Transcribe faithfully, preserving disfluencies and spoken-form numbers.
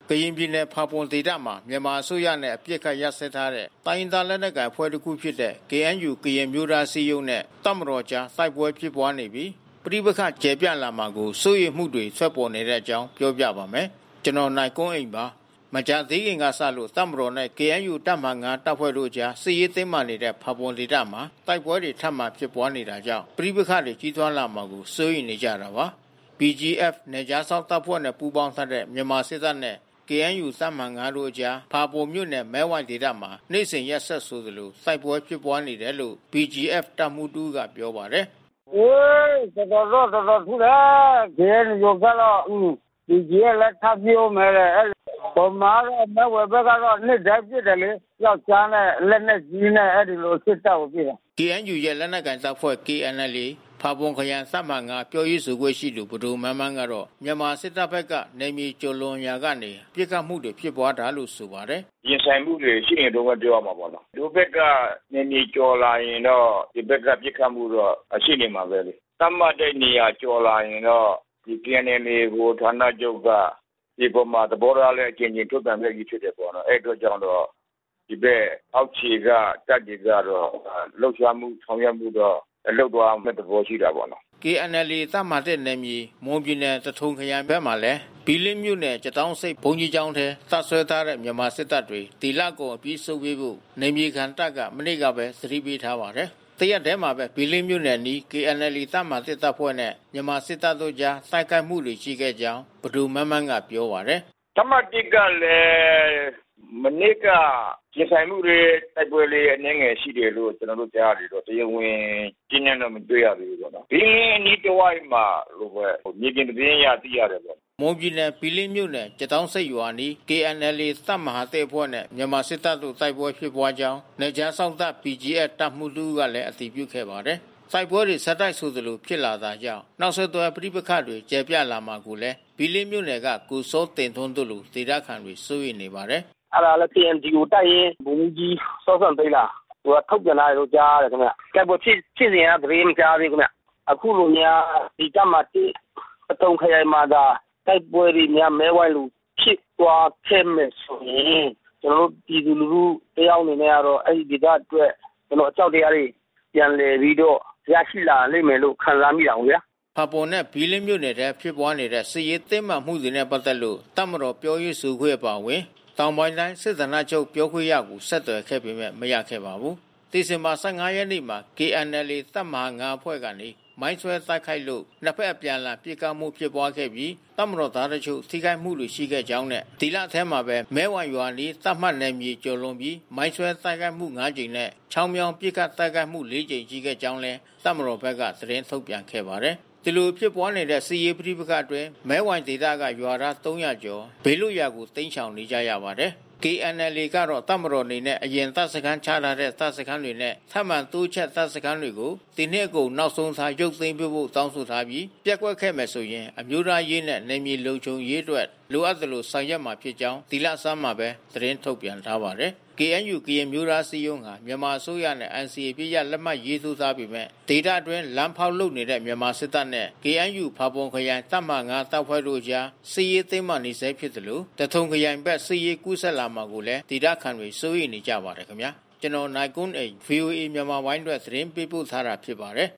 ကရင်ပြည်နယ်ဖာပွန်ဒေသမှာမြန်မာအစိုးရနဲ့အပြစ်ခတ်ရပ်စဲထားတဲ့တိုင်းရင်းသားလက်နက်ကိုင်အဖွဲ့တစ်ခုဖြစ်တဲ့ ကေအန်ယူ ကရင်မျိုးသားအစည်းအရုံးနဲ့တပ်မတော်ကြားတိုက်ပွဲဖြစ်ပွားနေပြီးပဋိပက္ခကျယ်ပြန့်လာမှာကိုစိုးရိမ်မှုတွေထွက်ပေါ်နေတဲ့အကြောင်းပြောပြပါမယ်။ကျွန်တော်နိုင်ကွန်းအိမ်ပါ။မကြာသေးခင်ကစလို့တပ်မတော်နဲ့ ကေအန်ယူ တပ်မဟာ ၅ တပ်ဖွဲ့တို့ကြားစစ်ရေးတင်းမာနေတဲ့ဖာပွန်ဒေသမှာတိုက်ပွဲတွေထပ်မံဖြစ်ပွားနေတာကြောင့်ပဋိပက္ခတွေကြီးထွားလာမှာကိုစိုးရိမ်နေကြတာပါ။ ဘီ ဂျီ အက်ဖ် နယ်ခြားစောင့်တပ်ဖွဲ့နဲ့ပူးပေါင်းထားတဲ့မြန်မာစစ်တပ်နဲ့ ကေအန်ယူ တပ်မဟာ ၅ တို့အကြားဖာပွန်မြို့နယ်မဲဝိုင်ဒေသမှာနေ့စဉ်ရက်ဆက်ဆိုသလိုတိုက်ပွဲဖြစ်ပွားနေတယ်လို့ ဘီ ဂျီ အက်ဖ် တပ်မှူးတူကပြောပါတယ်။ "အေးတော်တော်တော်တော်ထူတယ်။ ကေအန်ယူကတော့ ဘီ ဂျီ အက်ဖ် လည်းထပ်ပြောမယ်လေ။ပေါ်မှာတော့မဲဝိုင်ဘက်ကတော့နေ့တိုင်းဖြစ်တယ်လေ။ယောက်ျားနဲ့လက်နက်ကြီးနဲ့အဲဒီလိုစစ်တပ်ကိုပစ်တာ။ကေအန်ယူ ရဲ့လက်နက်ကိုင်တပ်ဖွဲ့ ကေအန်အယ်လ်အေ ဖာပွန်ခရိုင်တပ်မဟာ ၅ ပြောရေးဆိုခွင့်ရှိသူပဒိုမန်းမန်းကတော့မြန်မာစစ်တပ်ဘက်ကနေမြေကျော်လွန်ရာကနေပြစ်ခတ်မှုတွေဖြစ်ပွားတာလို့ဆိုပါတယ်။ရင်ဆိုင်မှုတွေရှိနေတော့မပြောရမှာပေါ့နော်။ဒီဘက်ကနေမြေကျော်လာရင်တော့ဒီဘက်ကပြစ်ခတ်မှုတော့ရှိနေမှာပဲလေ။တတ်မှတ်တဲ့နေရာကျော်လာရင်တော့ဒီ ကေအန်အယ်လ်အေ ကိုဌာနချုပ်ကဒီပေါ်မှာသဘောထားလဲအချင်းချင်းထုတ်ပြန်ခဲ့ပြီးဖြစ်တယ်ပေါ့နော်။အဲ့အတွက်ကြောင့်တော့ဒီဘက်အောက်ခြေကတပ်တွေကတော့လှုပ်ရှားမှုဆောင်ရွက်မှုတော့လောက်သွားမဲ့သဘောရှိတာပေါ့နော်။ ကေအန်အယ်လ်အေ တပ်မဟာ ၁ နယ်မြေမွန်ပြည်နယ်တထုံခရိုင်ဘက်မှာလည်းဘီလင်းမြို့နယ်ကျတောင်းဆိပ်ဘုံကြီးကျောင်းထဲတပ်ဆွဲထားတဲ့မြန်မာစစ်တပ်တွေဒီလကုန်အပြီးဆုတ်ပေးဖို့နယ်မြေခံတပ်ကမနေ့ကပဲသတိပေးထားပါတယ်။တရက်တည်းမှာပဲဘီလင်းမြို့နယ်နီး ကေအန်အယ်လ်အေ တပ်မဟာ ၁ တပ်ဖွဲ့နဲ့မြန်မာစစ်တပ်တို့ကြားတိုက်ခိုက်မှုတွေရှိခဲ့ကြောင်းပဒိုမန်းမန်းကပြောပါတယ်။တပ်မဟာ ၁ ကလည်းမနေ့ကရင်ဆိုင်မှုတွေတိုက်ပွဲလေးအနည်းငယ်ရှိတယ်လို့ကျွန်တော်တို့ကြားရတယ်တော့တရားဝင်ကျင်းနေတော့မတွေ့ရသေးဘူးပေါ့နော်။ဘီလင်းအနီးတစ်ဝိုက်မှာလို့ပဲမြေပြင်သတင်းရသိရတယ်ပေါ့။မွန်ပြည်နယ်ဘီလင်းမြို့နယ်ကျတောင်းဆိပ်ရွာနီး ကေအန်အယ်လ်အေ တပ်မဟာ ၁ အဖွဲ့နဲ့မြန်မာစစ်တပ်တို့တိုက်ပွဲဖြစ်ပွားကြောင်းနယ်ခြားစောင့်တပ် ဘီ ဂျီ အက်ဖ် တပ်မှူးတူကလည်းအတည်ပြုခဲ့ပါတယ်။တိုက်ပွဲတွေဆက်တိုက်ဆိုသလိုဖြစ်လာတာကြောင့်နောက်ဆက်တွဲပဋိပက္ခတွေကျယ်ပြန့်လာမှာကိုလည်းဘီလင်းမြို့နယ်ကကိုစောတင်ထွန်းတို့လူဒေသခံတွေစိုးရိမ်နေပါတယ်။အဲ့ဒါလည်း ကေအန်ဒီအို တိုက်ရင်ဘုံကြီးစောစံသိလားသူကထုတ်ပြန်လာလို့ကြားရတယ်ခင်ဗျ။ကဲပေါ်ဖြစ်ဖြစ်စဉ်ကသတင်းမကြားသေးခင်ဗျ။အခုလိုများဒီကမှတိအတုံခရိုင်မှာဒါတိုက်ပွဲတွေများမဲဝိုင်းလူဖြစ်သွားခဲ့မယ်ဆိုရင်ကျွန်တော်တို့ပြည်သူလူထုတယောက်အနေနဲ့ကတော့အဲ့ဒီဒေသအတွက်ကျွန်တော်အကြောက်တရားတွေပြန်လည်ပြီးတော့ရရှိလာလိမ့်မယ်လို့ခံစားမိတာဗျာ။ဖာပွန်နဲ့ဘီလင်းမြို့နယ်ထဲဖြစ်ပွားနေတဲ့စစ်ရေးတင်းမာမှုတွေနဲ့ပတ်သက်လို့တပ်မတော်ပြောရေးဆိုခွင့်အပါအဝင်တောင်ပိုင်းတိုင်းစစ်ဌာနချုပ်ပြောခွင့်ရကိုဆက်သွယ်ခဲ့ပေမဲ့မရခဲ့ပါဘူး။ဒီဇင်ဘာ၁၅ရက်နေ့မှာ ကေအန်အယ်လ်အေ တပ်မဟာ ၅ အဖွဲ့ကနေမိုင်းဆွဲတိုက်ခိုက်လို့နှစ်ဖက်အပြန်အလှန်ပစ်ခတ်မှုဖြစ်ပွားခဲ့ပြီးတပ်မတော်သားတို့ထိခိုက်မှုတွေရှိခဲ့ကြောင်းနဲ့ဒီလထဲမှာပဲမဲဝိုင်ရွာနီးတပ်မှတ်နယ်မြေကျော်လွန်ပြီးမိုင်းဆွဲတိုက်ခိုက်မှု၅ကြိမ်နဲ့ချောင်းမြောင်းပစ်ခတ်တိုက်ခိုက်မှု၄ကြိမ်ရှိခဲ့ကြောင်းလည်းတပ်မတော်ဘက်ကသတင်းထုတ်ပြန်ခဲ့ပါတယ်။ဒီလိုဖြစ်ပွားနေတဲ့စစ်ရေးပဋိပက္ခအတွင်းမဲဝိုင်ဒေသကရွာသား၃၀၀ကျော်ဘေးလွတ်ရာကိုတိမ်းရှောင်နေကြရပါတယ်။ ကေအန်အယ်လ်အေ ကတော့တပ်မတော်အနေနဲ့အရင်တပ်စခန်းချထားတဲ့တပ်စခန်းတွေနဲ့ထပ်မံတိုးချက်တပ်စခန်းတွေကိုဒီနှစ်ကုန်နောက်ဆုံးထားရုပ်သိမ်းပေးဖို့တောင်းဆိုထားပြီးပြက်ကွက်ခဲ့မယ်ဆိုရင်အမျိုးသားရေးနဲ့နယ်မြေလုံခြုံရေးအတွက်လိုအပ်သလိုဆောင်ရွက်မှာဖြစ်ကြောင်းဒီလဆန်းမှာပဲသတင်းထုတ်ပြန်ထားပါတယ်။ ကေအန်ယူ ကရင်မျိုးသားအစည်းအရုံးဟာမြန်မာအစိုးရနဲ့ အန်စီအေ ပြည့်ရလက်မှတ်ရေးထိုးထားပေမဲ့ဒေသအတွင်းလမ်းဖောက်လုပ်နေတဲ့မြန်မာစစ်တပ်နဲ့ ကေအန်ယူ ဖာပွန်ခရိုင်တပ်မဟာ ၅ တပ်ဖွဲ့တို့ကြားစစ်ရေးတင်းမာနေဆဲဖြစ်သလိုတထုံခရိုင်ဘက်စစ်ရေးကူးဆက်လာမှာကိုလည်းဒေသခံတွေစိုးရိမ်နေကြပါတယ်ခင်ဗျာကျွန်တော်နိုင်ကွန်းအိန် ဗွီအိုအေမြန်မာပိုင်းအတွက်သတင်းပေးပို့ထားတာဖြစ်ပါတယ်